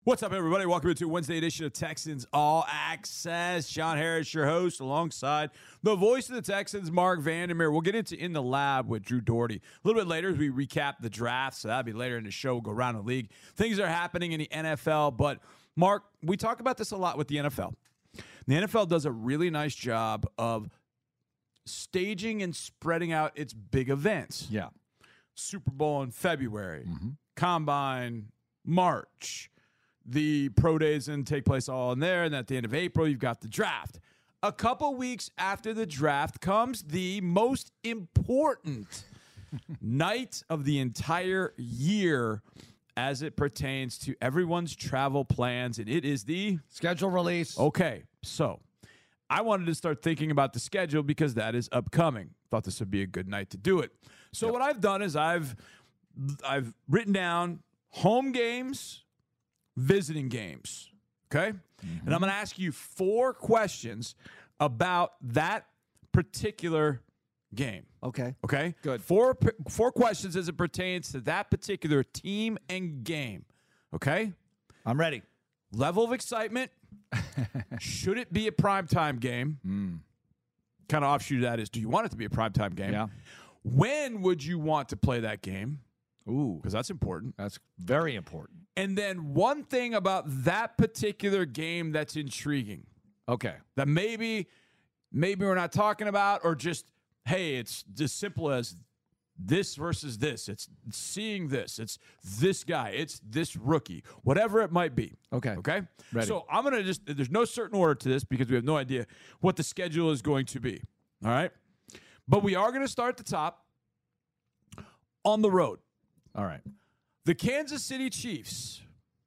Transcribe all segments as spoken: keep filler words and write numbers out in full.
What's up, everybody? Welcome to Wednesday edition of Texans All Access. Sean Harris, your host, alongside the voice of the Texans, Mark Vandermeer. We'll get into In the Lab with Drew Doherty a little bit later as we recap the draft, so that'll be later in the show. We'll go around the league. Things are happening in the N F L, but, Mark, we talk about this a lot with the N F L. The N F L does a really nice job of staging and spreading out its big events. Yeah. Super Bowl in February, Mm-hmm. Combine, March. The pro days and take place all in there, and at the end of April, you've got the draft. A couple weeks after the draft comes the most important night of the entire year as it pertains to everyone's travel plans, and it is the Schedule release. Okay, so I wanted to start thinking about the schedule because that is upcoming. Thought this would be a good night to do it. So Yep. what I've done is I've I've written down home games, visiting games, okay? Mm-hmm. And I'm going to ask you four questions about that particular game, Okay. okay? Good. Four four questions as it pertains to that particular team and game, okay? I'm ready. Level of excitement. Should it be a primetime game? Mm. Kind of offshoot of that is, do you want it to be a primetime game? Yeah. When would you want to play that game? Ooh, Because that's important. that's very important. And then one thing about that particular game that's intriguing Okay. that maybe maybe we're not talking about, or just, hey, it's as simple as this versus this. It's seeing this. It's this guy. It's this rookie. Whatever it might be. Okay. Okay? Ready. So I'm going to just, there's no certain order to this because we have no idea what the schedule is going to be. All right? But we are going to start at the top on the road. All right. The Kansas City Chiefs.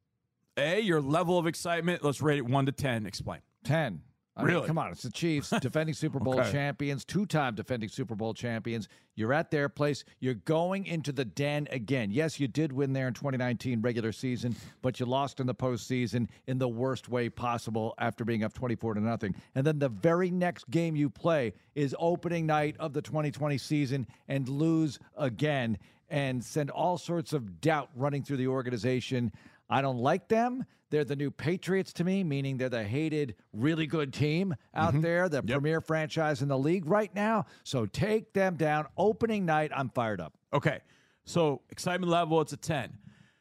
A, your level of excitement. Let's rate it one to ten. Explain. ten. I mean, Really? come on. It's the Chiefs, defending Super Bowl Okay. champions, two-time defending Super Bowl champions. You're at their place. You're going into the den again. Yes, you did win there in twenty nineteen regular season, but you lost in the postseason in the worst way possible after being up twenty-four to nothing. And then the very next game you play is opening night of the twenty twenty season and lose again and send all sorts of doubt running through the organization. I don't like them. They're the new Patriots to me, meaning they're the hated, really good team out there, the premier franchise in the league right now. So take them down. Opening night, I'm fired up. Okay. So excitement level, it's a ten.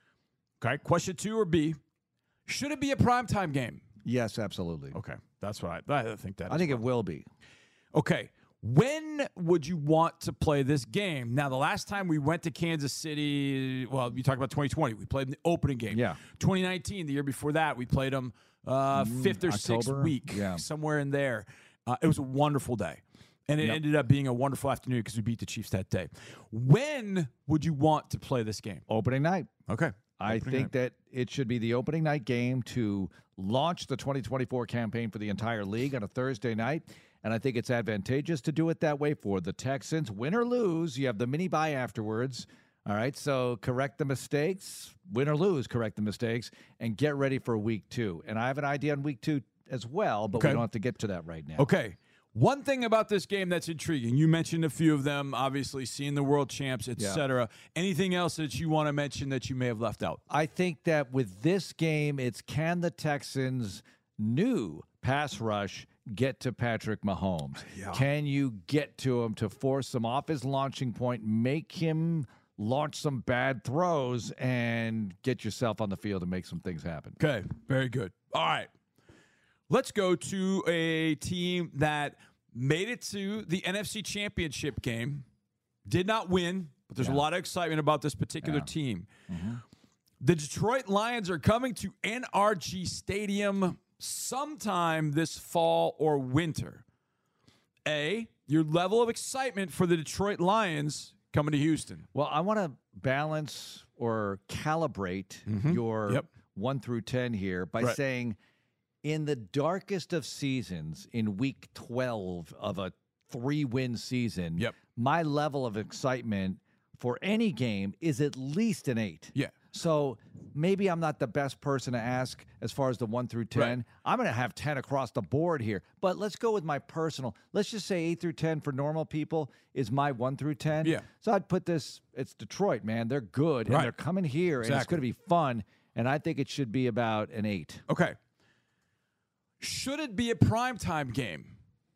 Okay. Question two or B. Should it be a primetime game? Yes, absolutely. Okay. That's what I, I think that I is. think it will be. Okay. When would you want to play this game? Now, the last time we went to Kansas City, well, you talked about twenty twenty. We played in the opening game. Yeah. twenty nineteen, the year before that, we played them uh, fifth or sixth October? week, Yeah. somewhere in there. Uh, it was a wonderful day. And it Yep. ended up being a wonderful afternoon because we beat the Chiefs that day. When would you want to play this game? Opening night. Okay. I Opening think night. that it should be the opening night game to launch the twenty twenty-four campaign for the entire league on a Thursday night. And I think it's advantageous to do it that way for the Texans. Win or lose, you have the mini bye afterwards. All right, so correct the mistakes, win or lose, correct the mistakes, and get ready for week two. And I have an idea on week two as well, but Okay. we don't have to get to that right now. Okay. One thing about this game that's intriguing, you mentioned a few of them, obviously seeing the world champs, et Yeah. cetera. Anything else that you want to mention that you may have left out? I think that with this game, it's can the Texans' new pass rush get to Patrick Mahomes? Yeah. Can you get to him to force him off his launching point, make him launch some bad throws, and get yourself on the field and make some things happen? Okay, very good. All right. Let's go to a team that made it to the N F C Championship game, did not win, but there's a Yeah. lot of excitement about this particular Yeah. team. The Detroit Lions are coming to N R G Stadium sometime this fall or winter. A, your level of excitement for the Detroit Lions coming to Houston. Well, I want to balance or calibrate your Yep. one through ten here by Right. saying in the darkest of seasons, in week twelve of a three-win season, Yep. my level of excitement for any game is at least an eight. Yeah. So maybe I'm not the best person to ask as far as the one through ten. Right. I'm going to have ten across the board here. But let's go with my personal. Let's just say eight through ten for normal people is my one through ten. Yeah. So I'd put this, it's Detroit, man. They're good, Right. and they're coming here, and it's Exactly. going to be fun. and I think it should be about an eight. Okay. Should it be a primetime game?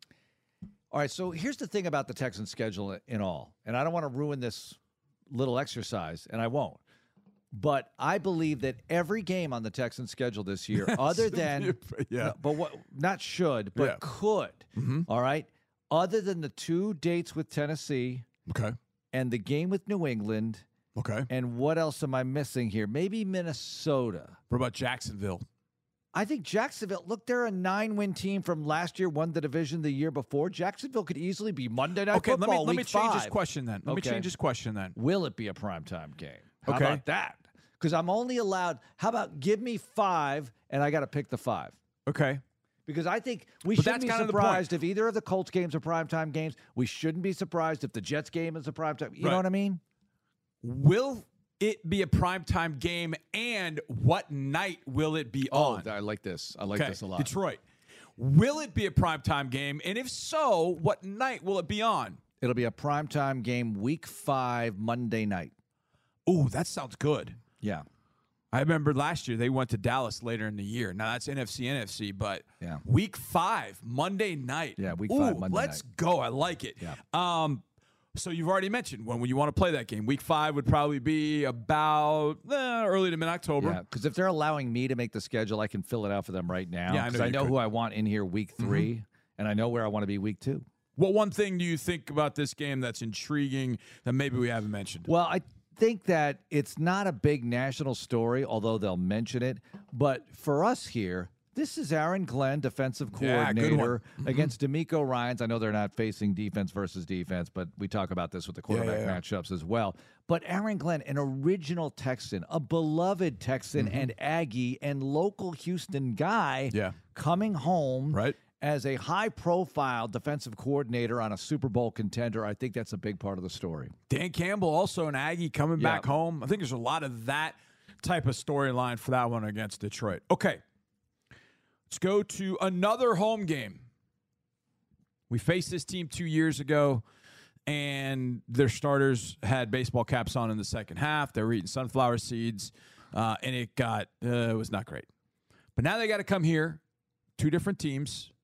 All right, so here's the thing about the Texans' schedule in all, and I don't want to ruin this little exercise, and I won't. But I believe that every game on the Texans' schedule this year, other than yeah, no, but what not should, but Yeah. could, Mm-hmm. all right, other than the two dates with Tennessee Okay. and the game with New England, Okay. and what else am I missing here? Maybe Minnesota. What about Jacksonville? I think Jacksonville, look, they're a nine-win team from last year, won the division the year before. Jacksonville could easily be Monday Night Okay, let Football, me let me week change five. this question then. Let Okay. me change this question then. Will it be a primetime game? How Okay. about that? Because I'm only allowed, how about give me five, and I got to pick the five? Okay. Because I think we But shouldn't that's be kind of the point. surprised if either of the Colts games are primetime games. We shouldn't be surprised if the Jets game is a primetime. You Right. know what I mean? Will it be a primetime game, and what night will it be on? I like this. I like Okay, Detroit. Will it be a primetime game? And if so, what night will it be on? It'll be a primetime game, week five, Monday night. Ooh, that sounds good. Yeah. I remember last year they went to Dallas later in the year. Now that's N F C, N F C, but Yeah. week five, Monday night. Yeah, week Ooh, five, Monday let's night. go. I like it. Yeah. Um, so you've already mentioned when, when you want to play that game. Week five would probably be about eh, early to mid-October. Yeah, because if they're allowing me to make the schedule, I can fill it out for them right now. Yeah, I know 'cause I you know could. who I want in here week 3 and I know where I want to be week two. What one thing do you think about this game that's intriguing that maybe we haven't mentioned? Well, I think that it's not a big national story, although they'll mention it. But for us here, this is Aaron Glenn, defensive Yeah, good one. coordinator, against D'Amico Ryans. I know they're not facing defense versus defense, but we talk about this with the quarterback yeah, yeah. matchups as well. But Aaron Glenn, an original Texan, a beloved Texan and Aggie and local Houston guy, Yeah. coming home Right. as a high-profile defensive coordinator on a Super Bowl contender. I think that's a big part of the story. Dan Campbell, also an Aggie, coming Yeah. back home. I think there's a lot of that type of storyline for that one against Detroit. Okay. Let's go to another home game. We faced this team two years ago, and their starters had baseball caps on in the second half. They were eating sunflower seeds, uh, and it got uh, it was not great. But now they got to come here. Two different teams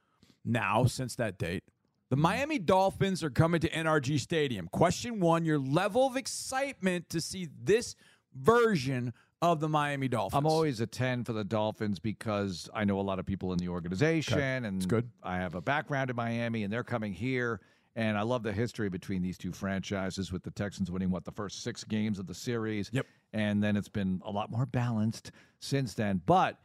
now since that date. The Miami Dolphins are coming to N R G Stadium. Question one, your level of excitement to see this version of the Miami Dolphins. I'm always a ten for the Dolphins because I know a lot of people in the organization, Okay. and That's good. I have a background in Miami, and they're coming here. And I love the history between these two franchises, with the Texans winning, what, the first six games of the series. Yep. And then it's been a lot more balanced since then. But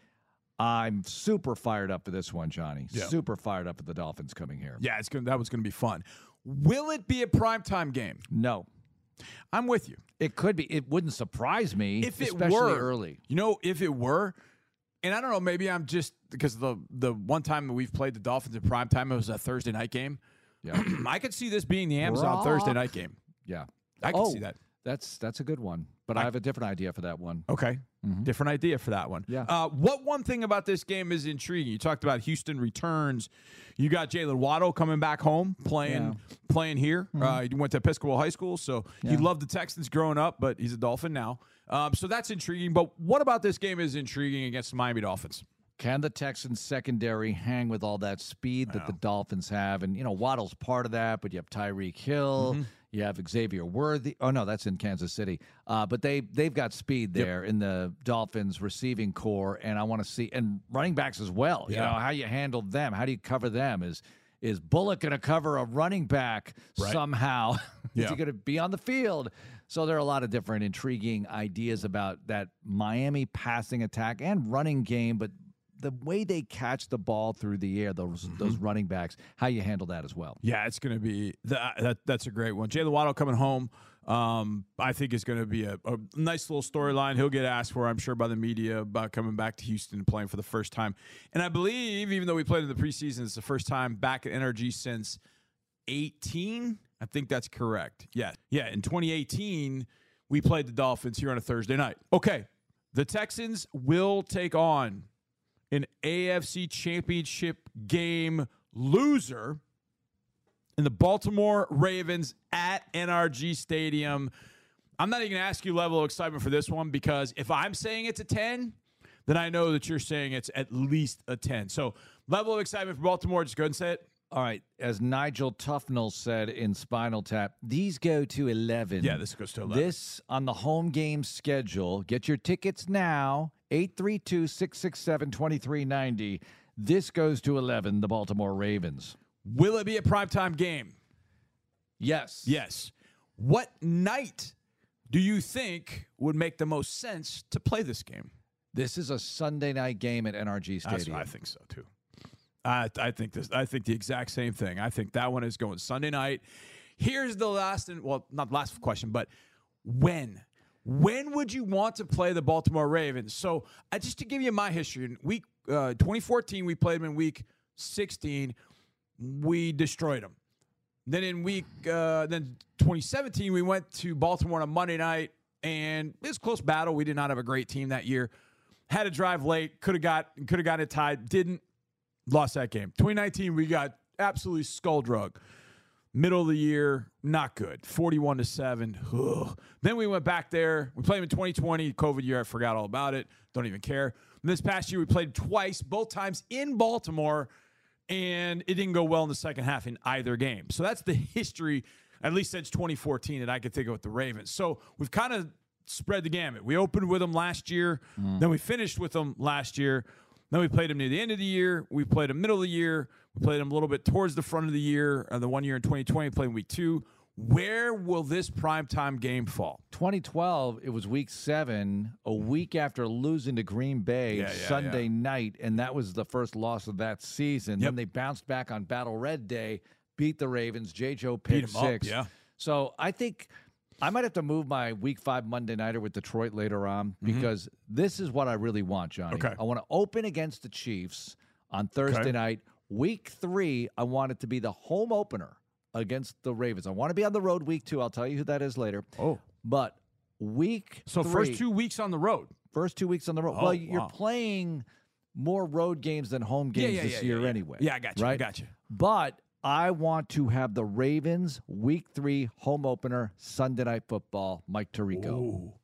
I'm super fired up for this one, Johnny. Yeah. Super fired up for the Dolphins coming here. Yeah, it's gonna, that was going to be fun. Will it be a primetime game? No. I'm with you. It could be. It wouldn't surprise me, If it especially were early. You know, if it were, and I don't know, maybe I'm just because the the one time that we've played the Dolphins in primetime, it was a Thursday night game. Yeah. I could see this being the Amazon Rock. Thursday night game. Yeah. I can oh, see that. That's that's a good one. But I, have a different idea for that one. Okay. Different idea for that one. Yeah. Uh, what one thing about this game is intriguing? You talked about Houston returns. You got Jalen Waddle coming back home, playing playing here. Uh, he went to Episcopal High School, so he Yeah. loved the Texans growing up, but he's a Dolphin now. Um, so that's intriguing. But what about this game is intriguing against the Miami Dolphins? Can the Texans secondary hang with all that speed that the Dolphins have? And, you know, Waddle's part of that, but you have Tyreek Hill, you have Xavier Worthy. Oh, no, that's in Kansas City. Uh, but they, they've got speed there in the Dolphins receiving core, and I want to see – and running backs as well. You Yeah. know, how you handle them. How do you cover them? Is is Bullock going to cover a running back Right. somehow? Yeah. Is he going to be on the field? So there are a lot of different intriguing ideas about that Miami passing attack and running game, but the way they catch the ball through the air, those those running backs, how you handle that as well. Yeah, it's going to be the, that. That's a great one. Jalen Waddle coming home, um, I think is going to be a, a nice little storyline. He'll get asked for, I'm sure, by the media about coming back to Houston and playing for the first time. And I believe, even though we played in the preseason, it's the first time back at N R G since eighteen. I think that's correct. Yeah, yeah. In twenty eighteen, we played the Dolphins here on a Thursday night. Okay, the Texans will take on an A F C Championship game loser in the Baltimore Ravens at N R G Stadium. I'm not even going to ask you level of excitement for this one because if I'm saying it's a ten, then I know that you're saying it's at least a ten. So level of excitement for Baltimore, just go ahead and say it. All right. As Nigel Tufnell said in Spinal Tap, these go to eleven. Yeah, this goes to eleven. This on the home game schedule. Get your tickets now. eight three two, six six seven, two three nine zero. This goes to eleven, the Baltimore Ravens. Will it be a primetime game? Yes. Yes. What night do you think would make the most sense to play this game? This is a Sunday night game at N R G Stadium. That's, I think so, too. I, I think this. I think the exact same thing. I think that one is going Sunday night. Here's the last, and well, not last question, but when? When would you want to play the Baltimore Ravens? So, uh, just to give you my history, in week uh, twenty fourteen, we played them in week sixteen. We destroyed them. Then in week, uh, then twenty seventeen, we went to Baltimore on a Monday night, and it was a close battle. We did not have a great team that year. Had to drive late. Could have got could have gotten it tied. Didn't. Lost that game. twenty nineteen, we got absolutely skull drug. Middle of the year, not good. forty-one to seven. Ugh. Then we went back there. We played them in twenty twenty, COVID year. I forgot all about it. Don't even care. And this past year, we played twice, both times in Baltimore, and it didn't go well in the second half in either game. So that's the history, at least since twenty fourteen, that I could think of with the Ravens. So we've kind of spread the gamut. We opened with them last year. Mm. Then we finished with them last year. Then we played them near the end of the year. We played them middle of the year. We played them a little bit towards the front of the year. Uh, the one year in twenty twenty, played in week two. Where will this primetime game fall? twenty twelve, it was week seven, a week after losing to Green Bay yeah, yeah, Sunday yeah. night, and that was the first loss of that season. Yep. Then they bounced back on Battle Red Day, beat the Ravens, J. Joe pick six. Up, yeah. So I think I might have to move my week five Monday nighter with Detroit later on because mm-hmm. this is what I really want, Johnny. Okay. I want to open against the Chiefs on Thursday okay. night. Week three, I want it to be the home opener against the Ravens. I want to be on the road week two. I'll tell you who that is later. Oh. But week So three, first two weeks on the road. First two weeks on the road. Oh, well, you're wow. playing more road games than home games yeah, yeah, this yeah, year yeah, yeah. anyway. Yeah, I got you. Right? I got you. But I want to have the Ravens week three home opener, Sunday Night Football, Mike Tirico. Ooh.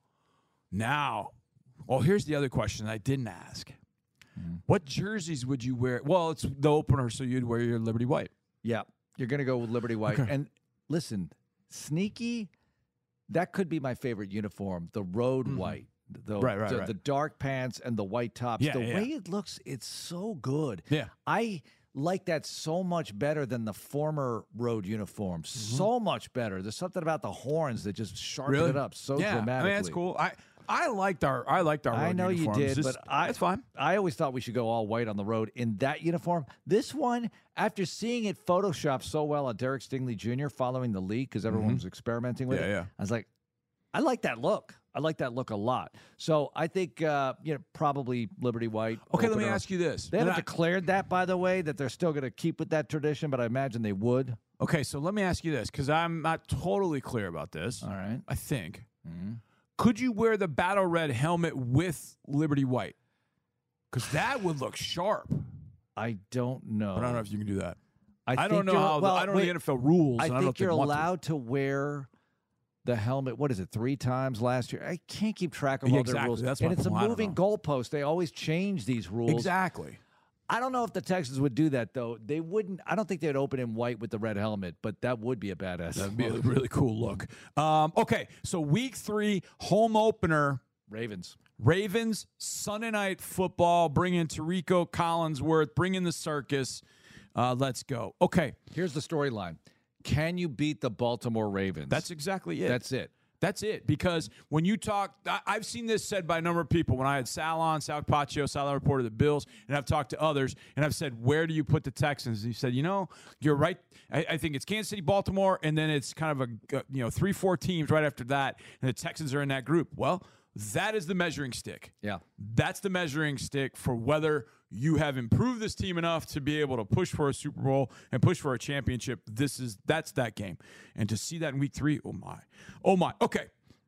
Now, well, here's the other question I didn't ask. Mm-hmm. What jerseys would you wear? Well, it's the opener, so you'd wear your Liberty White. Yeah, you're going to go with Liberty White. Okay. And listen, sneaky, that could be my favorite uniform, the road mm-hmm. white. The, right, right, the, right. the dark pants and the white tops. Yeah, the yeah. way it looks, it's so good. Yeah. I like that so much better than the former road uniform. Mm-hmm. So much better. There's something about the horns that just sharpen really? it up so yeah. dramatically. I mean, that's cool. I I liked our I liked our road I know uniforms. you did, Just, but I, that's fine. I always thought we should go all white on the road in that uniform. This one, after seeing it photoshopped so well on Derek Stingley Junior following the league because everyone mm-hmm. was experimenting with yeah, it, yeah. I was like, I like that look. I like that look a lot. So I think, uh, you know, probably Liberty White. Okay, opener. let me ask you this. They haven't I, declared that, by the way, that they're still going to keep with that tradition, but I imagine they would. Okay, so let me ask you this because I'm not totally clear about this. All right. I think. Mm-hmm. Could you wear the battle red helmet with Liberty White? Because that would look sharp. I don't know. But I don't know if you can do that. I, I don't know how. Well, the, I don't wait, know the N F L rules. I and I don't know think if you're want allowed to. to wear the helmet. What is it? Three times last year. I can't keep track of yeah, all exactly. their rules. That's and it's a point. moving goalpost. They always change these rules. Exactly. I don't know if the Texans would do that, though. They wouldn't. I don't think they'd open in white with the red helmet, but that would be a badass. That'd be a really cool look. Um, okay, so week three, home opener. Ravens. Ravens, Sunday Night Football. Bring in Tirico Collinsworth. Bring in the circus. Uh, let's go. Okay. Here's the storyline. Can you beat the Baltimore Ravens? That's exactly it. That's it. That's it. Because when you talk, I, I've seen this said by a number of people. When I had Sal on, Sal Paccio, Sal reported the Bills, and I've talked to others, and I've said, where do you put the Texans? And he said, you know, you're right. I, I think it's Kansas City, Baltimore, and then it's kind of a, you know, three, four teams right after that, and the Texans are in that group. Well, that is the measuring stick. Yeah. That's the measuring stick for whether you have improved this team enough to be able to push for a Super Bowl and push for a championship. This is that's that game. And to see that in week three, oh my. Oh my. Okay.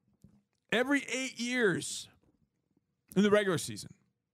Every eight years in the regular season,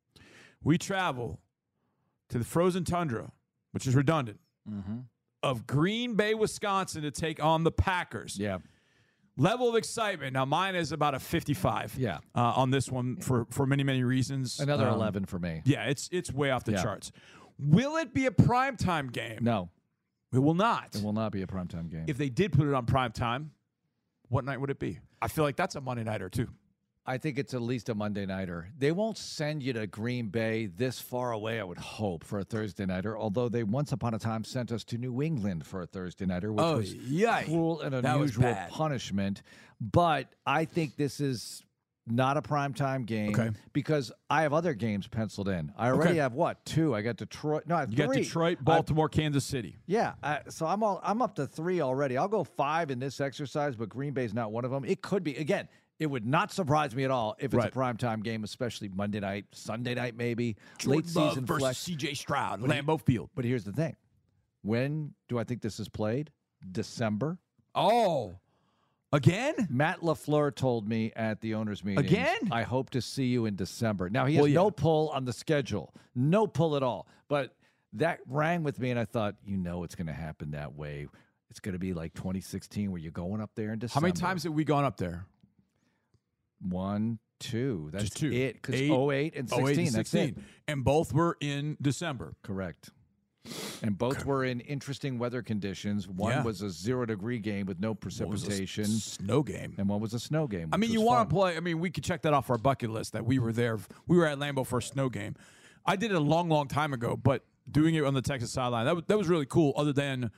we travel to the frozen tundra, which is redundant, mm-hmm. of Green Bay, Wisconsin to take on the Packers. Yeah. Level of excitement. Now, mine is about a fifty-five. Yeah. Uh, on this one for for many many reasons. Another Um, eleven for me. Yeah, it's it's way off the Yeah. charts. Will it be a primetime game? No, It will not. it will not be a primetime game. If they did put it on primetime, what night would it be? I feel like that's a Monday nighter too. I think it's at least a Monday nighter. They won't send you to Green Bay this far away, I would hope, for a Thursday nighter, although they once upon a time sent us to New England for a Thursday nighter, which Oh, was yikes. cruel and That was unusual bad. punishment. But I think this is not a primetime game Okay. because I have other games penciled in. I already Okay. have, what, two? I got Detroit. No, I have You got three. Detroit, I- Baltimore, Kansas City. Yeah, uh, so I'm all I'm up to three already. I'll go five in this exercise, but Green Bay's not one of them. It could be again. It would not surprise me at all if it's Right. a primetime game, especially Monday night, Sunday night, maybe Jordan late Love season versus flex. C J Stroud, Lambeau Field. But here's the thing: when do I think this is played? December. Oh, again? Matt LaFleur told me at the owners' meeting Again? I hope to see you in December. Now he has Well, yeah. no pull on the schedule, no pull at all. But that rang with me, and I thought, you know, it's going to happen that way. It's going to be like twenty sixteen, where you're going up there in December. How many times have we gone up there? One, two. That's Just two. it. Because Eight, oh eight and oh eight sixteen. and That's sixteen. it. And both were in December. Correct. And both were in interesting weather conditions. One Yeah. was a zero degree game with no What was a s- precipitation, snow game. and one was a snow game. I which mean, you was want to fun. play. I mean, we could check that off our bucket list that we were there. We were at Lambeau for a snow game. I did it a long, long time ago, but doing it on the Texas sideline, that was, that was really cool, other than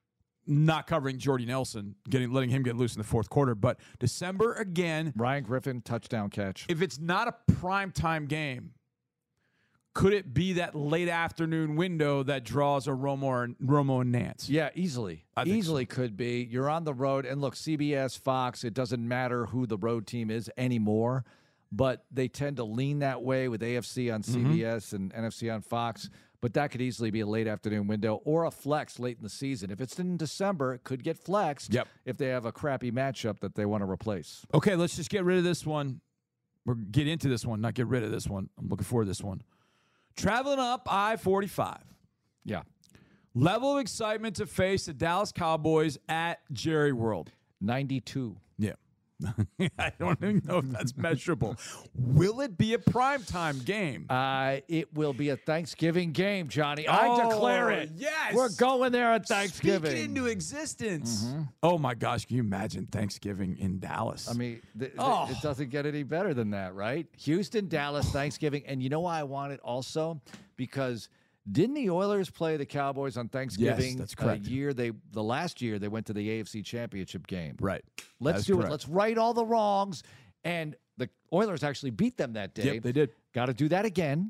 not covering Jordy Nelson, getting letting him get loose in the fourth quarter. But December again, Ryan Griffin touchdown catch. if it's not a primetime game, could it be that late afternoon window that draws a Romo and, Romo and Nance? Yeah, easily. I think Easily could be. You're on the road, and look, C B S, Fox, it doesn't matter who the road team is anymore, but they tend to lean that way with A F C on C B S Mm-hmm. and N F C on Fox. But that could easily be a late afternoon window or a flex late in the season. If it's in December, it could get flexed Yep. if they have a crappy matchup that they want to replace. Okay, let's just get rid of this one. Or get into this one, not get rid of this one. I'm looking forward to this one. Traveling up I forty-five. Yeah. Level of excitement to face the Dallas Cowboys at Jerry World. ninety-two. Yeah. I don't even know if that's measurable. Will it be a primetime game? Uh, it will be a Thanksgiving game, Johnny. I Oh, declare it. yes. We're going there at Thanksgiving. Speak it into existence. Oh my gosh, can you imagine Thanksgiving in Dallas? I mean, th- th- Oh. it doesn't get any better than that, right? Houston, Dallas, Thanksgiving. And you know why I want it also? Because didn't the Oilers play the Cowboys on Thanksgiving? that's correct. A year they the last year they went to the A F C Championship game. right. Let's That's do correct. it. Let's right all the wrongs. And the Oilers actually beat them that day. Yep, they did. Got to do that again.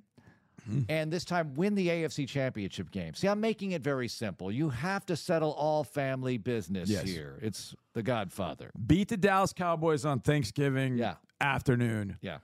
And this time win the A F C Championship game. See, I'm making it very simple. You have to settle all family business Yes. here. It's the Godfather. Beat the Dallas Cowboys on Thanksgiving Yeah. afternoon. Yeah.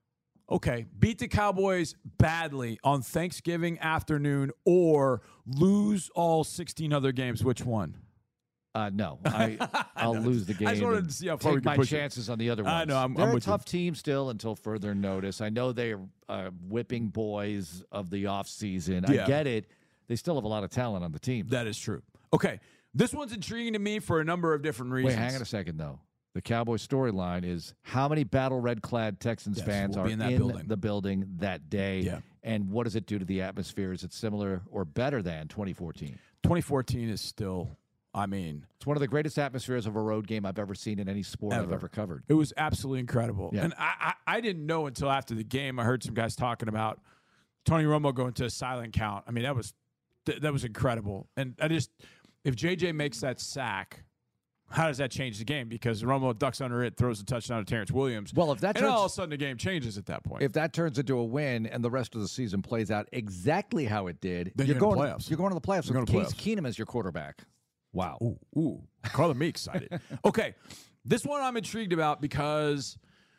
Okay, beat the Cowboys badly on Thanksgiving afternoon or lose all sixteen other games. Which one? Uh, no, I, I'll lose the game. I just wanted and to see how far we take could my push it. chances on the other ones. I know, I'm- They're I'm a with you. tough team still until further notice. I know they're uh, whipping boys of the offseason. Yeah. I get it. They still have a lot of talent on the team. That is true. Okay, this one's intriguing to me for a number of different reasons. Wait, hang on a second, though. The Cowboys storyline is how many battle red clad Texans Yes, fans we'll are be in that in building. the building that day, Yeah. and what does it do to the atmosphere? Is it similar or better than twenty fourteen? twenty fourteen is still, I mean, It's one of the greatest atmospheres of a road game I've ever seen in any sport I've Ever. ever covered. it was absolutely incredible. Yeah. And I, I, I didn't know until after the game. I heard some guys talking about Tony Romo going to a silent count. I mean, that was th- that was incredible. And I just, if J J makes that sack, how does that change the game? Because Romo ducks under it, throws a touchdown to Terrence Williams. Well, if that and turns- all of a sudden the game changes at that point. If that turns into a win and the rest of the season plays out exactly how it did, Then you're, you're in the going. playoffs. You're going to the playoffs You're with going to Case Keenum as your quarterback. Wow. Ooh, ooh, color me excited. Okay, this one I'm intrigued about because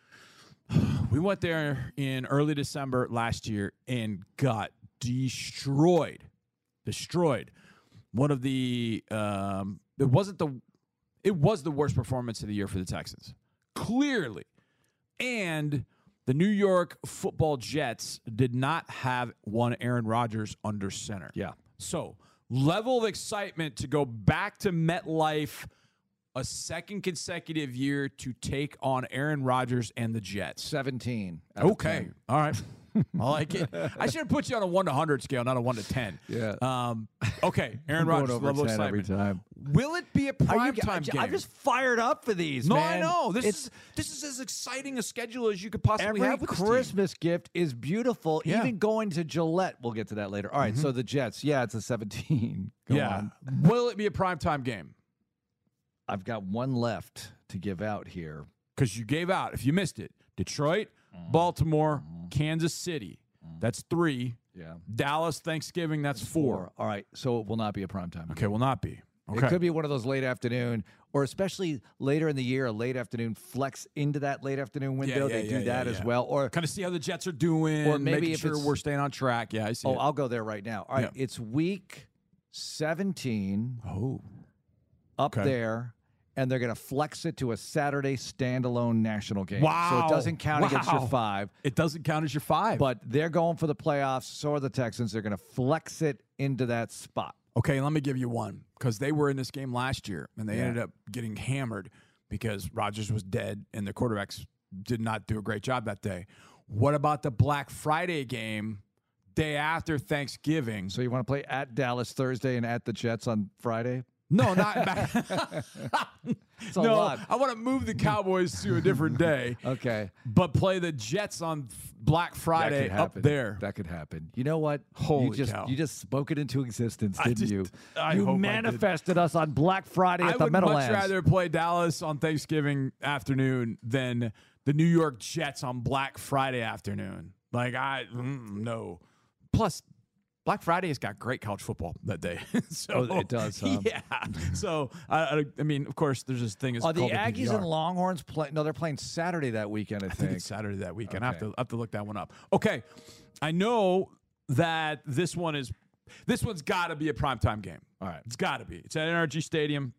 we went there in early December last year and got destroyed, destroyed. One of the um, it wasn't the it was the worst performance of the year for the Texans, clearly, and the New York Football Jets did not have one Aaron Rodgers under center. Yeah. So, level of excitement to go back to MetLife a second consecutive year to take on Aaron Rodgers and the Jets? seventeen. out of Okay. ten. All right. I like it. I should have put you on a one to one hundred scale, not a one to ten. Yeah. Um, okay. Aaron I'm going Rodgers, over level of ten every excitement. time. Will it be a Are prime you, time I, game? I'm just fired up for these, no, man. I know. This It's- is this is as exciting a schedule as you could possibly Every have with this team. Christmas gift is beautiful. Yeah. Even going to Gillette. We'll get to that later. All right, so the Jets. Yeah, it's a seventeen. Go Yeah. on. Will it be a prime time game? I've got one left to give out here. Because you gave out, if you missed it, Detroit, Baltimore, Kansas City. That's three. Yeah. Dallas, Thanksgiving, that's four. All right, so it will not be a primetime. Okay, will not be. Okay. It could be one of those late afternoon, or especially later in the year, a late afternoon flex into that late afternoon window. yeah, they do yeah, that yeah, as yeah. well. Or kind of see how the Jets are doing, Or maybe making if sure it's- we're staying on track. Yeah, I see oh, it. I'll go there right now. All right, Yeah. it's week seventeen Oh. up Okay. there, and they're going to flex it to a Saturday standalone national game. So Wow. it doesn't count against your Wow. five. It doesn't count as your five. But they're going for the playoffs. So are the Texans. They're going to flex it into that spot. Okay, let me give you one because they were in this game last year and they Yeah. ended up getting hammered because Rodgers was dead and the quarterbacks did not do a great job that day. What about the Black Friday game day after Thanksgiving? So you want to play at Dallas Thursday and at the Jets on Friday? No, not back. It's a no, lot. I want to move the Cowboys to a different day, Okay. but play the Jets on f- Black That Friday could up happen. there. That could happen. You know what? Holy you just, cow. You just spoke it into existence, I didn't just- you? I you hope I did. manifested us on Black Friday I at the would much Meadowlands. rather play Dallas on Thanksgiving afternoon than the New York Jets on Black Friday afternoon. Like I mm, no. Plus, Black Friday has got great college football that day. so Oh, it does, huh? Yeah. So I, I, I mean, of course, there's this thing. Is Are the called Aggies P P R. and Longhorns play? No, they're playing Saturday that weekend. I, I think think. it's Saturday that weekend. I have Okay. to I have to look that one up. Okay, I know that this one is this one's got to be a primetime game. All right. It's got to be. It's at N R G Stadium.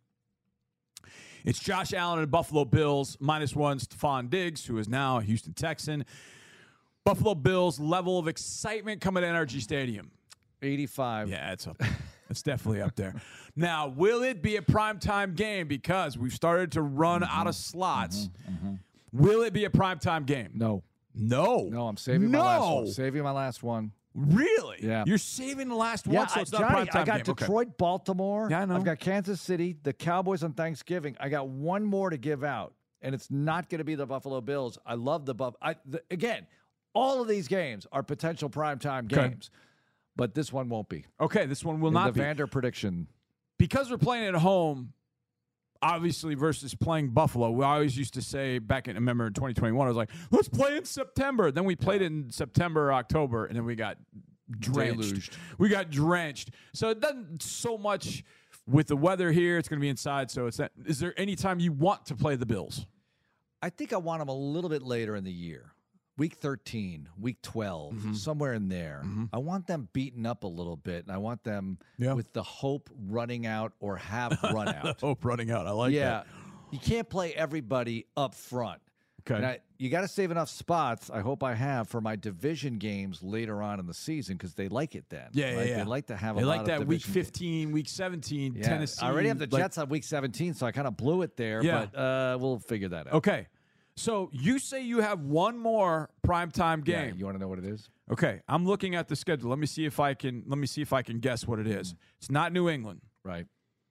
It's Josh Allen and Buffalo Bills minus one. Stephon Diggs, who is now a Houston Texan. Buffalo Bills level of excitement coming to N R G Stadium. eighty-five. Yeah, it's up. It's definitely up there. Now, will it be a primetime game? Because we've started to run Mm-hmm. out of slots. Will it be a primetime game? No. No. No, I'm saving no. my last one. Saving my last one. Really? Yeah. You're saving the last Yeah, one, so I, it's not a Johnny, primetime I got game. Okay. Detroit, Baltimore. Yeah, I know. I've got Kansas City, the Cowboys on Thanksgiving. I got one more to give out, and it's not going to be the Buffalo Bills. I love the Buff. I the, again, all of these games are potential primetime Okay. games, but this one won't be. Okay, this one will In not the be. Vander prediction. Because we're playing at home, obviously, versus playing Buffalo, we always used to say back in, I remember in twenty twenty-one, I was like, let's play in September. Then we played in September, October, and then we got drenched. Deluged. We got drenched. So it doesn't so much with the weather here. It's going to be inside. So it's not, is there any time you want to play the Bills? I think I want them a little bit later in the year. Week thirteen, week twelve, Mm-hmm. somewhere in there. I want them beaten up a little bit, and I want them Yeah. with the hope running out or have run out. Hope running out. I like yeah. that. You can't play everybody up front. Okay. And I, you got to save enough spots, I hope I have, for my division games later on in the season because they like it then. Yeah, yeah, right? yeah. They like to have They a like lot that of week division games. fifteen, week seventeen, Yeah. Tennessee. I already have the like- Jets on week seventeen, so I kind of blew it there, Yeah. but uh, we'll figure that out. Okay. So you say you have one more primetime Yeah, game. you want to know what it is? Okay, I'm looking at the schedule. Let me see if I can let me see if I can guess what it is. It's not New England. Right.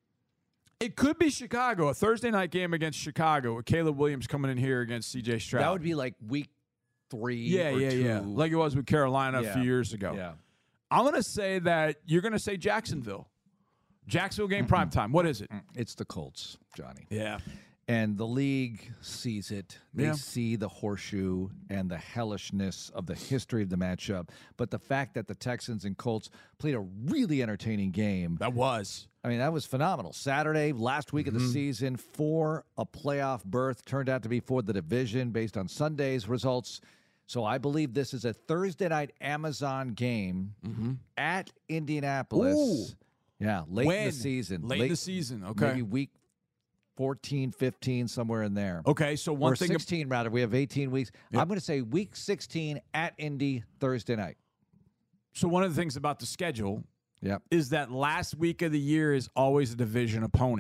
It could be Chicago, a Thursday night game against Chicago with Caleb Williams coming in here against C J Stroud. That would be like week three yeah, or yeah, two. yeah. Like it was with Carolina a Yeah. few years ago. Yeah. I'm going to say that you're going to say Jacksonville. Jacksonville game primetime. What is it? It's the Colts, Johnny. Yeah. And the league sees it. They Yeah. see the horseshoe and the hellishness of the history of the matchup. But the fact that the Texans and Colts played a really entertaining game, That was. I mean, that was phenomenal. Saturday, last week of the season, for a playoff berth, turned out to be for the division based on Sunday's results. So I believe this is a Thursday night Amazon game at Indianapolis. Ooh. Yeah, late in When? the season. Late in the season. Okay. Maybe week fourteen, fifteen, somewhere in there. Okay, so one or thing sixteen, rather. We have eighteen weeks. I'm going to say week sixteen at Indy, Thursday night. so one of the things about the schedule Yep. is that last week of the year is always a division opponent.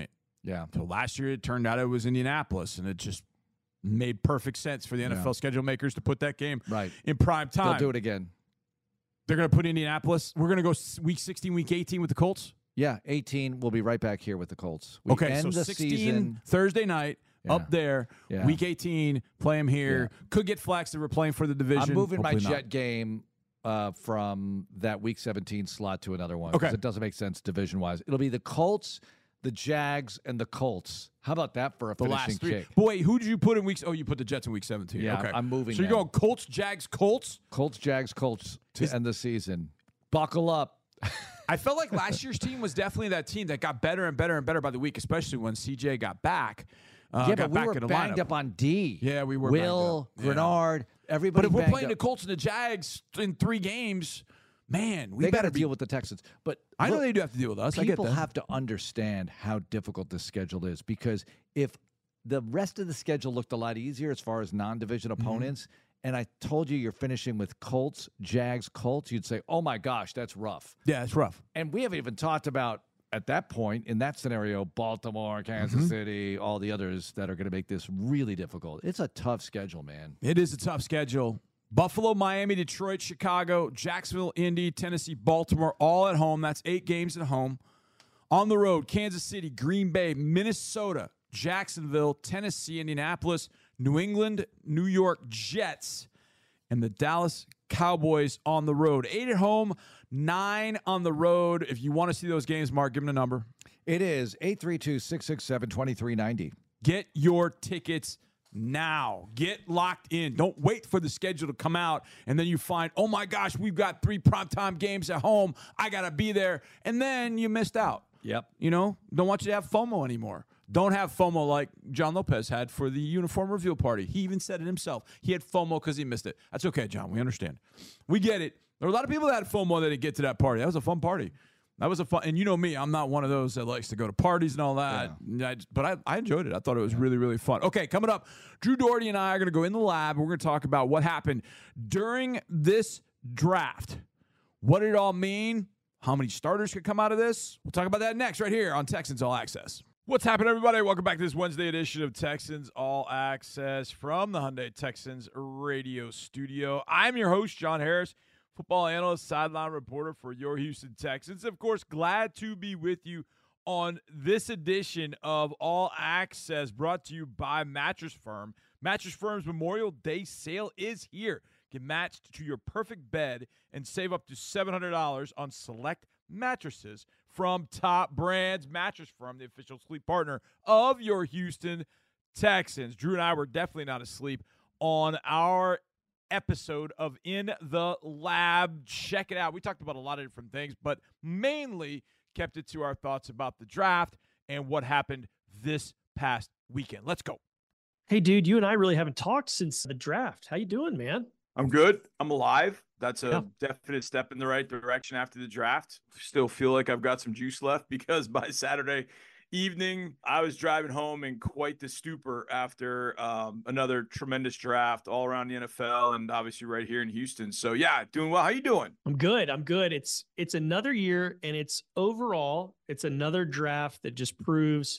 Yeah. So last year it turned out it was Indianapolis, and it just made perfect sense for the N F L Yeah. schedule makers to put that game Right. in prime time. They'll do it again. They're going to put Indianapolis. We're going to go week sixteen, week eighteen with the Colts. Yeah, eighteen. We'll be right back here with the Colts. We Okay, end so the sixteen season. Thursday night Yeah. up there. Yeah. Week eighteen, play them here. Could get flexed if we're playing for the division. I'm moving my Hopefully Jet not. game uh, from that Week seventeen slot to another one. Okay. Because it doesn't make sense division-wise. It'll be the Colts, the Jags, and the Colts. How about that for a The finishing last three. kick? But wait, who did you put in weeks? Oh, you put the Jets in week seventeen. Yeah, okay. I'm moving So you're now. going Colts, Jags, Colts? Colts, Jags, Colts to Is- end the season. Buckle up. I felt like last year's team was definitely that team that got better and better and better by the week, especially when C J got back. Uh, yeah, got but we back were in the banged lineup. up on D. Yeah, we were Will, banged up. Yeah. Grenard, But everybody. if we're banged playing the up. Colts and the Jags in three games, man, we they got better to be. deal with the Texans. But I know look, they do have to deal with us. I get people that. have to understand how difficult this schedule is, because if the rest of the schedule looked a lot easier as far as non-division Mm-hmm. opponents, and I told you you're finishing with Colts, Jags, Colts, you'd say, oh my gosh, that's rough. Yeah, it's rough. And we haven't even talked about, at that point, in that scenario, Baltimore, Kansas Mm-hmm. City, all the others that are going to make this really difficult. It's a tough schedule, man. It is a tough schedule. Buffalo, Miami, Detroit, Chicago, Jacksonville, Indy, Tennessee, Baltimore, all at home. That's eight games at home. On the road, Kansas City, Green Bay, Minnesota, Jacksonville, Tennessee, Indianapolis, New England, New York Jets, and the Dallas Cowboys on the road. Eight at home, nine on the road. If you want to see those games, Mark, give them a number. It is eight three two, six six seven, two three nine zero. Get your tickets now. Get locked in. Don't wait for the schedule to come out and then you find, oh my gosh, we've got three primetime games at home. I got to be there. And then you missed out. Yep. You know, don't want you to have FOMO anymore. Don't have FOMO like John Lopez had for the uniform reveal party. He even said it himself. He had FOMO because he missed it. That's okay, John. We understand. We get it. There are a lot of people that had FOMO that didn't get to that party. That was a fun party. That was a fun, and you know me, I'm not one of those that likes to go to parties and all that. I, but I, I enjoyed it. I thought it was really, really fun. Okay, coming up, Drew Doherty and I are going to go in the lab. We're going to talk about what happened during this draft. What did it all mean? How many starters could come out of this? We'll talk about that next right here on Texans All Access. What's happening, everybody? Welcome back to this Wednesday edition of Texans All Access from the Hyundai Texans radio studio. I'm your host, John Harris, football analyst, sideline reporter for your Houston Texans. Of course, glad to be with you on this edition of All Access, brought to you by Mattress Firm. Mattress Firm's Memorial Day sale is here. Get matched to your perfect bed and save up to seven hundred dollars on select mattresses from top brands. Mattress Firm, the official sleep partner of your Houston Texans. Drew and I were definitely not asleep on our episode of In the Lab. Check it out. We talked about a lot of different things, but mainly kept it to our thoughts about the draft and what happened this past weekend. Let's go. Hey, dude, you and I really haven't talked since the draft. How you doing, man? I'm good. I'm alive. That's a Yeah. definite step in the right direction after the draft. Still feel like I've got some juice left because by Saturday evening, I was driving home in quite the stupor after um, another tremendous draft all around the N F L and obviously right here in Houston. So yeah, doing well. How you doing? I'm good. I'm good. It's it's another year, and it's overall, it's another draft that just proves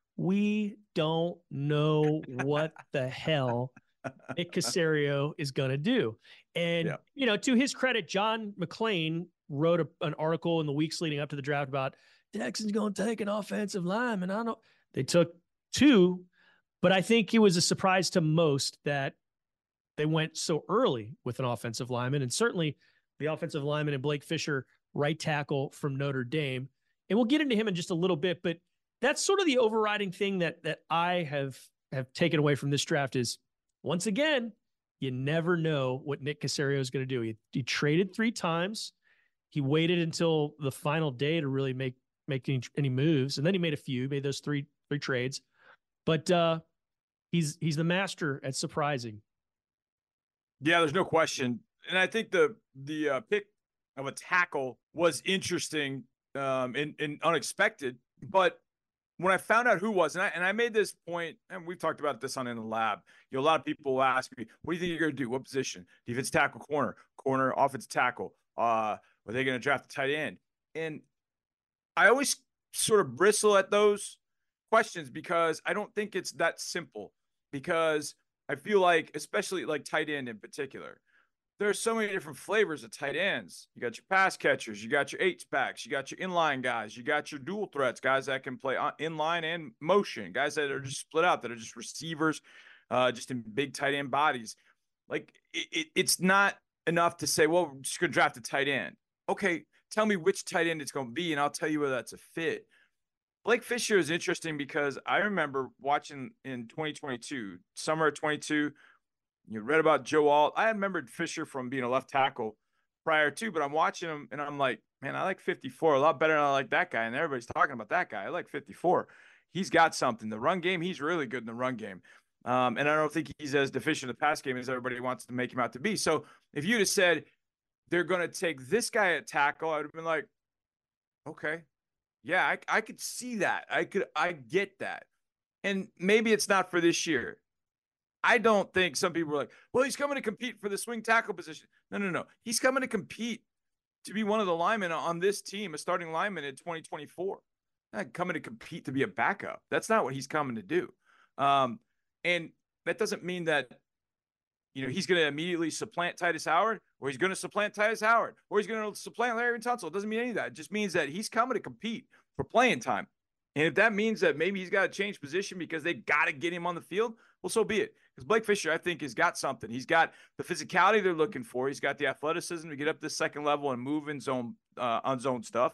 we don't know what the hell Nick Caserio is going to do. And, Yeah. you know, to his credit, John McClain wrote a, an article in the weeks leading up to the draft about Texans going to take an offensive lineman. I don't, they took two, but I think it was a surprise to most that they went so early with an offensive lineman. And certainly the offensive lineman and Blake Fisher, right tackle from Notre Dame. And we'll get into him in just a little bit, but that's sort of the overriding thing that, that I have, have taken away from this draft is, once again, you never know what Nick Caserio is going to do. He, he traded three times. He waited until the final day to really make make any, any moves, and then he made a few. Made those three three trades, but uh, he's he's the master at surprising. Yeah, there's no question. And I think the the uh, pick of a tackle was interesting um, and, and unexpected. But when I found out who was, and I, and I made this point, and we've talked about this on In the Lab, you know, a lot of people will ask me, what do you think you're going to do? What position? Defense tackle, corner, corner, offensive tackle. Uh, are they going to draft a tight end? And I always sort of bristle at those questions because I don't think it's that simple. Because I feel like, especially like tight end in particular, there's so many different flavors of tight ends. You got your pass catchers, you got your H backs, you got your inline guys, you got your dual threats, guys that can play inline and motion, guys that are just split out, that are just receivers, uh, just in big tight end bodies. Like it, it, it's not enough to say, well, we're just going to draft a tight end. Okay, tell me which tight end it's going to be, and I'll tell you whether that's a fit. Blake Fisher is interesting because I remember watching in twenty twenty-two, summer of twenty-two, you read about Joe Alt. I remembered Fisher from being a left tackle prior to, but I'm watching him and I'm like, man, I like fifty-four a lot better than I like that guy. And everybody's talking about that guy. I like fifty-four. He's got something. The run game, he's really good in the run game. Um, and I don't think he's as deficient in the pass game as everybody wants to make him out to be. So if you'd have said they're going to take this guy at tackle, I would have been like, okay, yeah, I, I could see that. I could, I get that. And maybe it's not for this year. I don't think some people are like, well, he's coming to compete for the swing tackle position. No, no, no. He's coming to compete to be one of the linemen on this team, a starting lineman in twenty twenty-four. Not coming to compete to be a backup. That's not what he's coming to do. Um, and that doesn't mean that, you know, he's going to immediately supplant Titus Howard, or he's going to supplant Titus Howard, or he's going to supplant Larry Tunsil. It doesn't mean any of that. It just means that he's coming to compete for playing time. And if that means that maybe he's got to change position because they got to get him on the field, well, so be it. Because Blake Fisher, I think, has got something. He's got the physicality they're looking for. He's got the athleticism to get up to the second level and move in zone, uh, on zone stuff.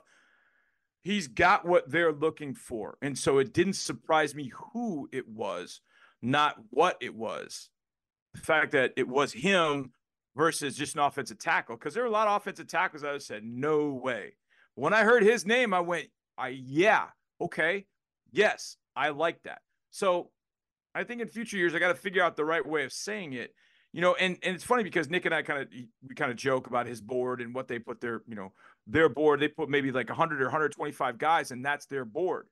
He's got what they're looking for. And so it didn't surprise me who it was, not what it was. The fact that it was him versus just an offensive tackle. Because there were a lot of offensive tackles that I said, no way. When I heard his name, I went, I, yeah, okay. Yes, I like that. So I think in future years, I got to figure out the right way of saying it, you know, and, and it's funny because Nick and I kind of, we kind of joke about his board and what they put their, you know, their board. They put maybe like one hundred or one hundred twenty-five guys, and that's their board.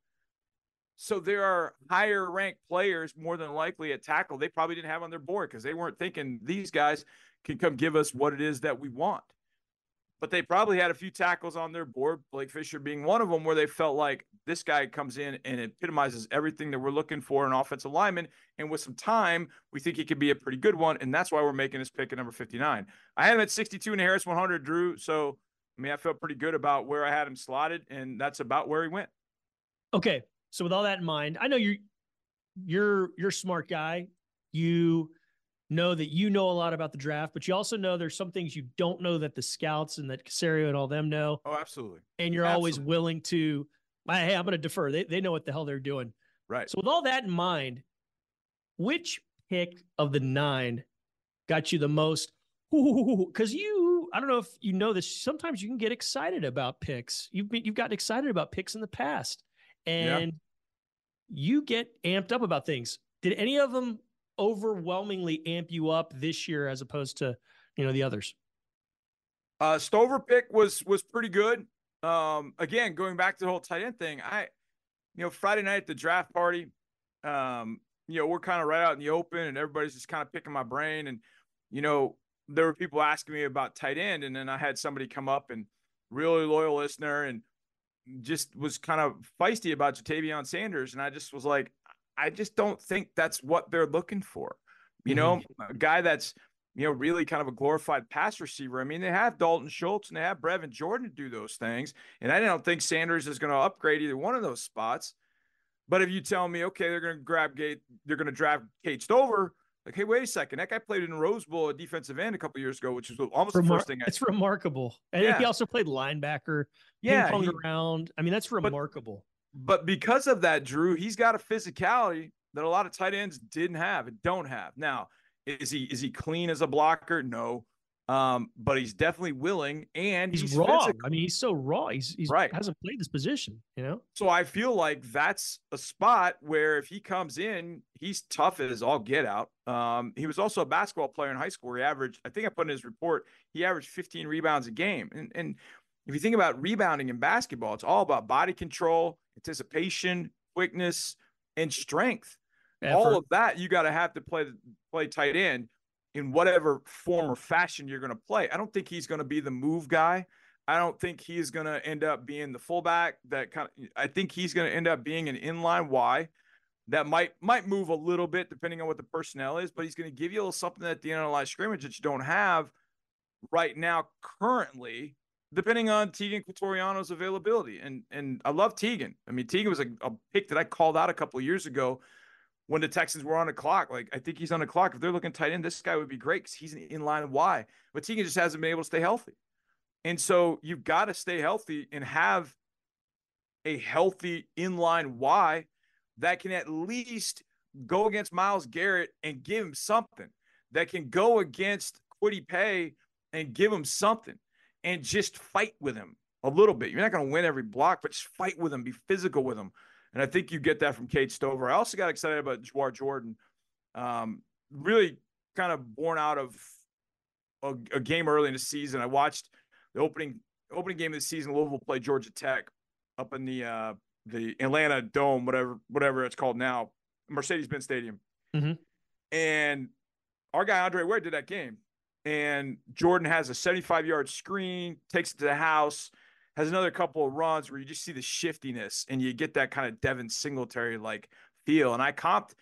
So there are higher ranked players more than likely at tackle they probably didn't have on their board because they weren't thinking these guys can come give us what it is that we want. But they probably had a few tackles on their board, Blake Fisher being one of them, where they felt like this guy comes in and epitomizes everything that we're looking for in offensive lineman. And with some time, we think he could be a pretty good one. And that's why we're making this pick at number fifty-nine. I had him at sixty-two in the Harris one hundred, Drew. So, I mean, I felt pretty good about where I had him slotted, and that's about where he went. Okay. So with all that in mind, I know you're, you're, you're a smart guy. You know that you know a lot about the draft, but you also know there's some things you don't know that the scouts and that Caserio and all them know. Oh, absolutely. And you're absolutely. always willing to, hey, I'm going to defer. They, they know what the hell they're doing. Right. So with all that in mind, which pick of the nine got you the most? Because you, I don't know if you know this, sometimes you can get excited about picks. You've been, you've gotten excited about picks in the past, and yeah. you get amped up about things. Did any of them overwhelmingly amp you up this year as opposed to, you know, the others? Uh, Stover pick was, was pretty good. Um, again, going back to the whole tight end thing, I, you know, Friday night at the draft party, um, you know, we're kind of right out in the open and everybody's just kind of picking my brain. And, you know, there were people asking me about tight end. And then I had somebody come up and really loyal listener and just was kind of feisty about Jatavion Sanders. And I just was like, I just don't think that's what they're looking for. You know, mm-hmm. a guy that's, you know, really kind of a glorified pass receiver. I mean, they have Dalton Schultz and they have Brevin Jordan to do those things. And I don't think Sanders is going to upgrade either one of those spots. But if you tell me, okay, they're going to grab Gate, they're going to draft Cade Stover, like, hey, wait a second. That guy played in Rose Bowl at defensive end a couple of years ago, which was almost Remar- the first thing. I It's remarkable. And yeah. he also played linebacker, yeah, ping-ponged he, around. I mean, that's remarkable. But, but because of that, Drew, he's got a physicality that a lot of tight ends didn't have and don't have. Now, is he is he clean as a blocker? No. Um, but he's definitely willing, and he's, he's raw. physical. I mean, he's so raw. He's, he's right. hasn't played this position, you know? So I feel like that's a spot where if he comes in, he's tough as all get out. Um, he was also a basketball player in high school where he averaged, I think I put in his report, he averaged fifteen rebounds a game. And, and if you think about rebounding in basketball, it's all about body control, anticipation, quickness, and strength. Effort. All of that you got to have to play play tight end in whatever form or fashion you're going to play. I don't think he's going to be the move guy. I don't think he's going to end up being the fullback that kind of, I think he's going to end up being an inline Y that might, might move a little bit depending on what the personnel is, but he's going to give you a little something at the end of the line scrimmage that you don't have right now currently, depending on Tegan Quatoriano's availability. And, and I love Tegan. I mean, Tegan was a, a pick that I called out a couple of years ago when the Texans were on the clock. Like, I think he's on the clock. If they're looking tight end, this guy would be great because he's an inline Y. But Tegan just hasn't been able to stay healthy. And so you've got to stay healthy and have a healthy inline Y that can at least go against Myles Garrett and give him something, that can go against Kwity Paye and give him something and just fight with him a little bit. You're not going to win every block, but just fight with him, be physical with him. And I think you get that from Cade Stover. I also got excited about Jawhar Jordan. Um, really kind of born out of a, a game early in the season. I watched the opening opening game of the season. Louisville played Georgia Tech up in the uh, the Atlanta Dome, whatever whatever it's called now, Mercedes-Benz Stadium. Mm-hmm. And our guy Andre Ware did that game. And Jordan has a seventy-five-yard screen, takes it to the house, has another couple of runs where you just see the shiftiness and you get that kind of Devin Singletary-like feel. And I comped,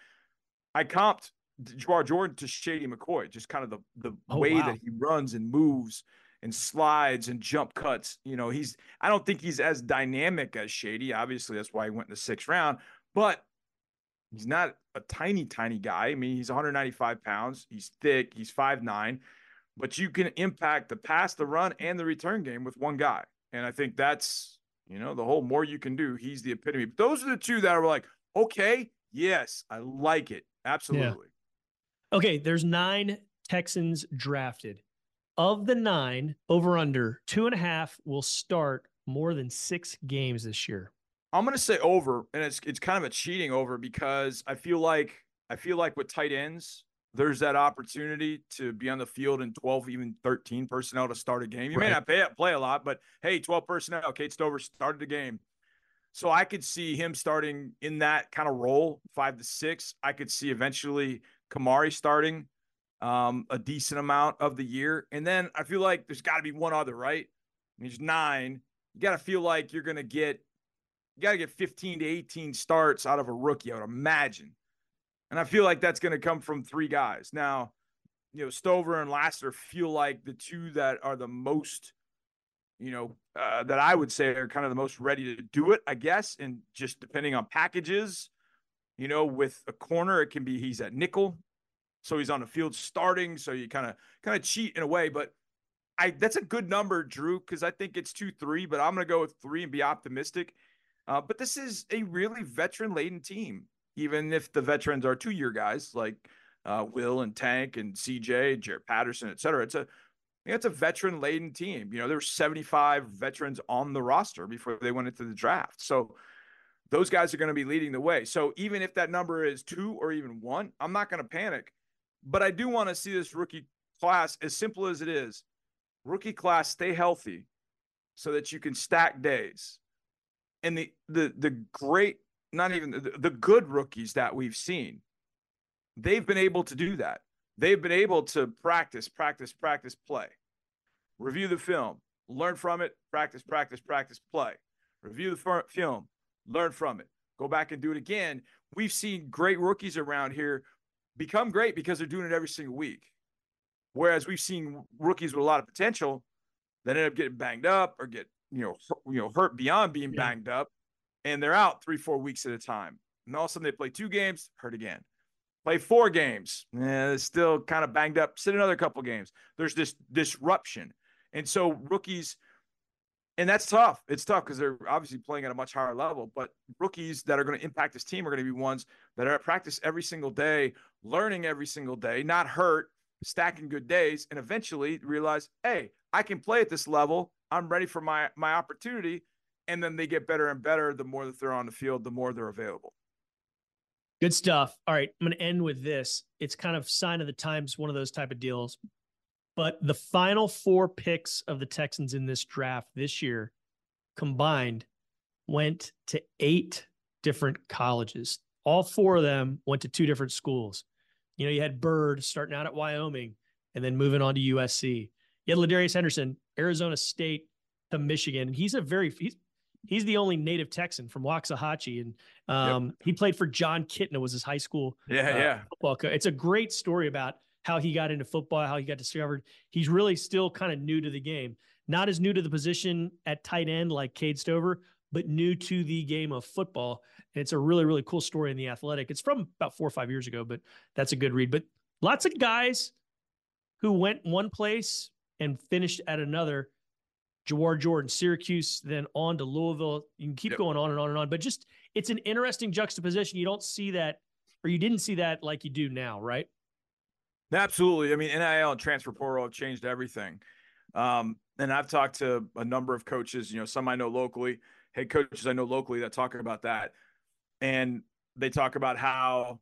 I comped Jawhar Jordan to Shady McCoy, just kind of the, the oh, way wow. that he runs and moves and slides and jump cuts. You know, he's, I don't think he's as dynamic as Shady. Obviously, that's why he went in the sixth round, but he's not a tiny, tiny guy. I mean, he's one hundred ninety-five pounds. He's thick. He's five nine. But you can impact the pass, the run, and the return game with one guy. And I think that's, you know, the whole more you can do. He's the epitome. But those are the two that are like, okay, yes, I like it. Absolutely. Yeah. Okay, there's nine Texans drafted. Of the nine, over under, two and a half will start more than six games this year. I'm going to say over, and it's it's kind of a cheating over because I feel like I feel like with tight ends, there's that opportunity to be on the field in twelve, even thirteen personnel to start a game. You right. may not pay, play a lot, but hey, twelve personnel, Cade Stover started the game. So I could see him starting in that kind of role, five to six. I could see eventually Kamari starting um, a decent amount of the year. And then I feel like there's got to be one other, right? I mean, there's nine. You got to feel like you're going to get, you got to get fifteen to eighteen starts out of a rookie, I would imagine. And I feel like that's going to come from three guys. Now, you know, Stover and Lassiter feel like the two that are the most, you know, uh, that I would say are kind of the most ready to do it, I guess. And just depending on packages, you know, with a corner, it can be he's at nickel. So he's on the field starting. So you kind of kind of cheat in a way. But I that's a good number, Drew, because I think it's two, three, but I'm going to go with three and be optimistic. Uh, but this is a really veteran-laden team. Even if the veterans are two-year guys like uh, Will and Tank and C J, Jaret Patterson, et cetera, it's a it's a veteran-laden team. You know, there were seventy-five veterans on the roster before they went into the draft. So those guys are going to be leading the way. So even if that number is two or even one, I'm not going to panic. But I do want to see this rookie class, as simple as it is, rookie class stay healthy so that you can stack days. And the the the great not even the, the good rookies that we've seen, they've been able to do that. They've been able to practice, practice, practice, play, review the film, learn from it, practice, practice, practice, play, review the film, learn from it, go back and do it again. We've seen great rookies around here become great because they're doing it every single week. Whereas we've seen rookies with a lot of potential that end up getting banged up or get, you know, you know, hurt beyond being yeah. banged up. And they're out three, four weeks at a time. And all of a sudden they play two games, hurt again. Play four games, eh, they're still kind of banged up. Sit another couple games. There's this disruption. And so rookies, and that's tough. It's tough because they're obviously playing at a much higher level. But rookies that are going to impact this team are going to be ones that are at practice every single day, learning every single day, not hurt, stacking good days, and eventually realize, hey, I can play at this level. I'm ready for my my opportunity. And then they get better and better the more that they're on the field, the more they're available. Good stuff. All right, I'm going to end with this. It's kind of sign of the times, one of those type of deals. But the final four picks of the Texans in this draft this year combined went to eight different colleges. All four of them went to two different schools. You know, you had Bird starting out at Wyoming and then moving on to U S C. You had Ladarius Henderson, Arizona State, to Michigan. He's a very he's he's the only native Texan from Waxahachie, and um, yep. he played for John Kitna, was his high school yeah uh, yeah football coach. It's a great story about how he got into football, how he got discovered. He's really still kind of new to the game, not as new to the position at tight end like Cade Stover, but new to the game of football. And it's a really, really cool story in The Athletic. It's from about four or five years ago, but that's a good read. But lots of guys who went one place and finished at another. Jawar Jordan, Syracuse, then on to Louisville. You can keep yep. going on and on and on, but just it's an interesting juxtaposition. You don't see that, or you didn't see that like you do now, right? Absolutely. I mean, N I L and transfer portal have changed everything. Um, and I've talked to a number of coaches, you know, some I know locally, head coaches I know locally that talk about that. And they talk about how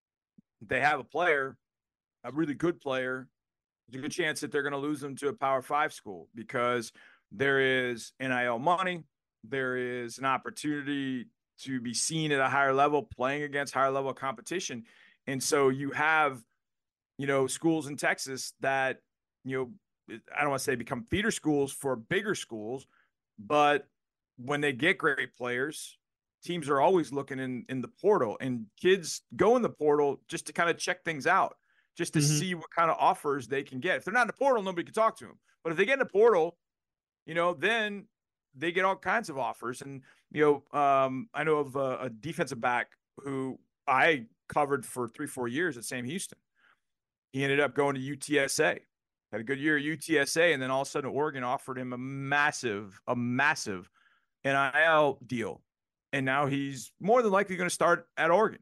they have a player, a really good player. There's a good chance that they're going to lose them to a Power Five school because there is N I L money. There is an opportunity to be seen at a higher level, playing against higher level competition. And so you have, you know, schools in Texas that, you know, I don't want to say become feeder schools for bigger schools, but when they get great players, teams are always looking in, in the portal, and kids go in the portal just to kind of check things out, just to mm-hmm. see what kind of offers they can get. If they're not in the portal, nobody can talk to them. But if they get in the portal, you know, then they get all kinds of offers. And, you know, um, I know of a, a defensive back who I covered for three, four years at Sam Houston. He ended up going to U T S A, had a good year at U T S A, and then all of a sudden Oregon offered him a massive, a massive N I L deal. And now he's more than likely going to start at Oregon.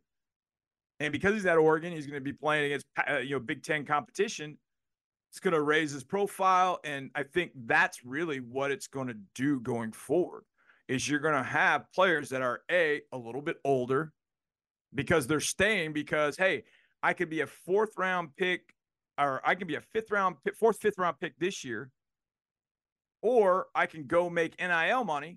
And because he's at Oregon, he's going to be playing against, uh, you know, Big Ten competition. It's going to raise his profile. And I think that's really what it's going to do going forward is you're going to have players that are a, a little bit older because they're staying because, hey, I could be a fourth round pick or I can be a fifth round, fourth, fifth round pick this year, or I can go make N I L money,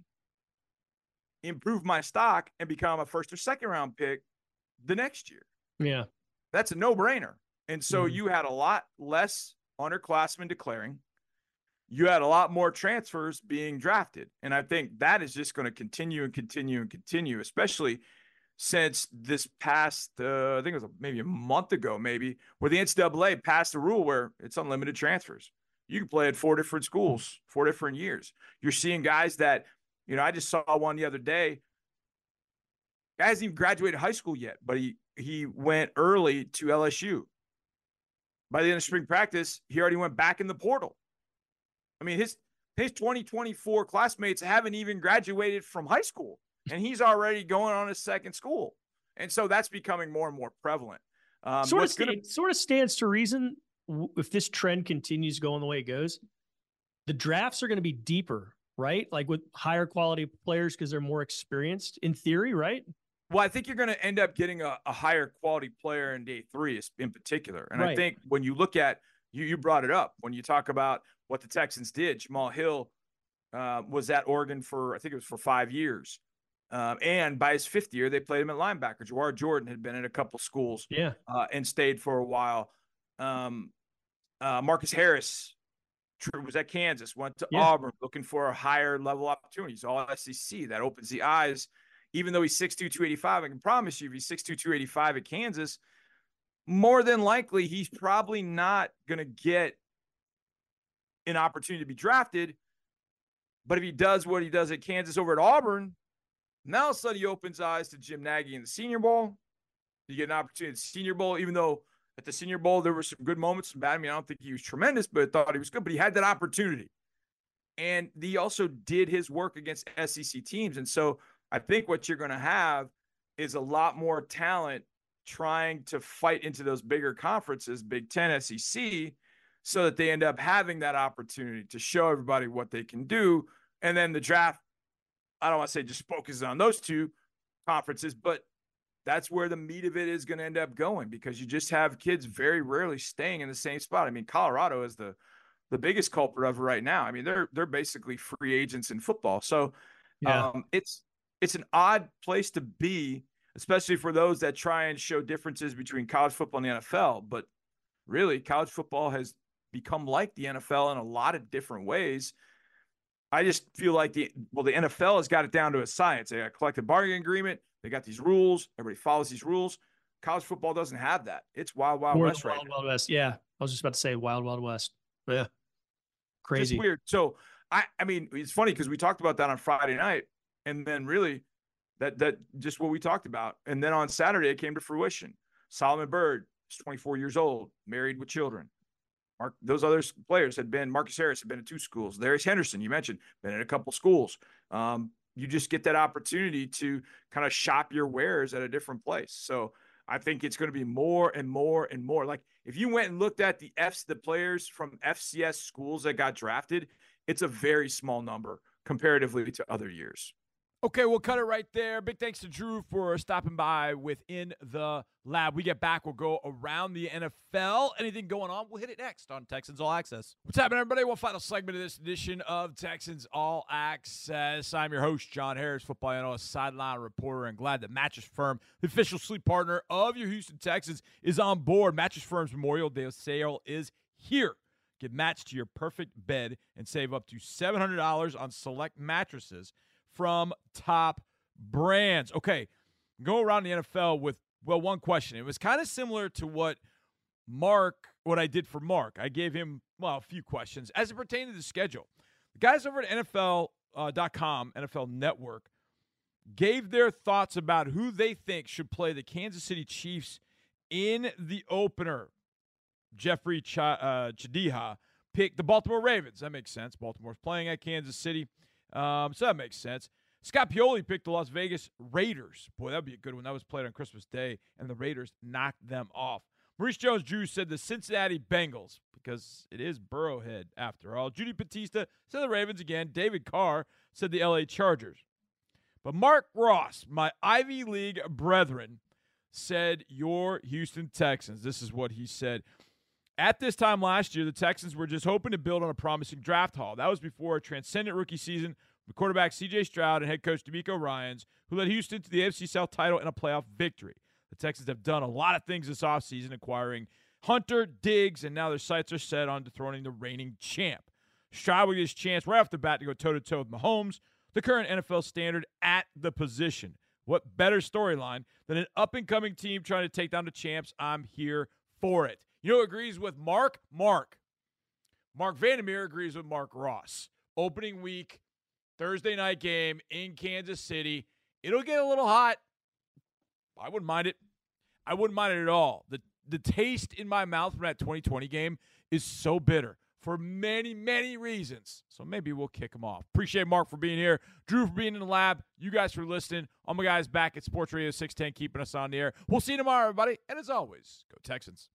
improve my stock, and become a first or second round pick the next year. Yeah. That's a no brainer. And so mm-hmm. you had a lot less underclassmen declaring. You had a lot more transfers being drafted. And I think that is just going to continue and continue and continue, especially since this past, uh, I think it was maybe a month ago, maybe, where the N C double A passed a rule where it's unlimited transfers. You can play at four different schools, four different years. You're seeing guys that, you know, I just saw one the other day. Guy hasn't even graduated high school yet, but he he went early to L S U. By the end of spring practice, he already went back in the portal. I mean, his his twenty twenty-four classmates haven't even graduated from high school, and he's already going on his second school. And so that's becoming more and more prevalent. Um, sort, of sta- gonna- sort of stands to reason if this trend continues going the way it goes, the drafts are going to be deeper, right? Like with higher quality players because they're more experienced in theory, right? Well, I think you're going to end up getting a, a higher quality player in day three in particular. And right. I think when you look at, you you brought it up, when you talk about what the Texans did, Jamal Hill uh, was at Oregon for, I think it was for five years. Um, and by his fifth year, they played him at linebacker. Jawar Jordan had been at a couple schools yeah. uh, and stayed for a while. Um, uh, Marcus Harris was at Kansas, went to yeah. Auburn, looking for a higher level opportunities, all S E C. That opens the eyes. Even though he's six two, two eighty-five, I can promise you if he's six two, two eighty-five at Kansas, more than likely he's probably not going to get an opportunity to be drafted. But if he does what he does at Kansas over at Auburn, now all of a sudden he opens eyes to Jim Nagy in the Senior Bowl. You get an opportunity at the Senior Bowl, even though at the Senior Bowl there were some good moments, some bad. I mean, I don't think he was tremendous, but I thought he was good. But he had that opportunity. And he also did his work against S E C teams. And so I think what you're going to have is a lot more talent trying to fight into those bigger conferences, Big Ten, S E C, so that they end up having that opportunity to show everybody what they can do. And then the draft, I don't want to say just focuses on those two conferences, but that's where the meat of it is going to end up going because you just have kids very rarely staying in the same spot. I mean, Colorado is the the biggest culprit of it right now. I mean, they're they're basically free agents in football. So yeah. um, it's it's an odd place to be, especially for those that try and show differences between college football and the N F L. But really, college football has become like the N F L in a lot of different ways. I just feel like the well, the N F L has got it down to a science. They got a collective bargaining agreement. They got these rules. Everybody follows these rules. College football doesn't have that. It's wild, wild More west the right wild, now. wild west. Yeah, I was just about to say wild, wild west. Yeah, crazy. Just weird. So I, I mean, it's funny because we talked about that on Friday night, and then really, that that just what we talked about. And then on Saturday, it came to fruition. Solomon Byrd is twenty-four years old, married with children. Mark, those other players had been, Marcus Harris had been in two schools. Darius Henderson, you mentioned, been in a couple schools. Um, you just get that opportunity to kind of shop your wares at a different place. So I think it's going to be more and more and more. Like if you went and looked at the F's, the players from F C S schools that got drafted, it's a very small number comparatively to other years. Okay, we'll cut it right there. Big thanks to Drew for stopping by within the lab. We get back, we'll go around the N F L. Anything going on, we'll hit it next on Texans All Access. What's happening, everybody? One final segment of this edition of Texans All Access. I'm your host, John Harris, football analyst, sideline reporter, and glad that Mattress Firm, the official sleep partner of your Houston Texans, is on board. Mattress Firm's Memorial Day sale is here. Get matched to your perfect bed and save up to seven hundred dollars on select mattresses from top brands. Okay, go around the N F L with, well, one question. It was kind of similar to what Mark, what I did for Mark. I gave him, well, a few questions as it pertained to the schedule. The guys over at N F L dot com, N F L Network, gave their thoughts about who they think should play the Kansas City Chiefs in the opener. Jeffrey Ch- uh, Chadiha picked the Baltimore Ravens. That makes sense. Baltimore's playing at Kansas City. Um, so that makes sense. Scott Pioli picked the Las Vegas Raiders. Boy, that would be a good one. That was played on Christmas Day, and the Raiders knocked them off. Maurice Jones-Drew said the Cincinnati Bengals, because it is Burrowhead after all. Judy Batista said the Ravens again. David Carr said the L A Chargers. But Mark Ross, my Ivy League brethren, said your Houston Texans. This is what he said. At this time last year, the Texans were just hoping to build on a promising draft haul. That was before a transcendent rookie season with quarterback C J Stroud and head coach DeMeco Ryans, who led Houston to the A F C South title and a playoff victory. The Texans have done a lot of things this offseason, acquiring Hunter, Diggs, and now their sights are set on dethroning the reigning champ. Stroud will get his chance right off the bat to go toe-to-toe with Mahomes, the current N F L standard at the position. What better storyline than an up-and-coming team trying to take down the champs? I'm here for it. You know who agrees with Mark? Mark. Mark Vandermeer agrees with Mark Ross. Opening week, Thursday night game in Kansas City. It'll get a little hot. I wouldn't mind it. I wouldn't mind it at all. The the taste in my mouth from that twenty twenty game is so bitter for many, many reasons. So maybe we'll kick them off. Appreciate Mark for being here. Drew for being in the lab. You guys for listening. All my guys back at Sports Radio six ten keeping us on the air. We'll see you tomorrow, everybody. And as always, go Texans.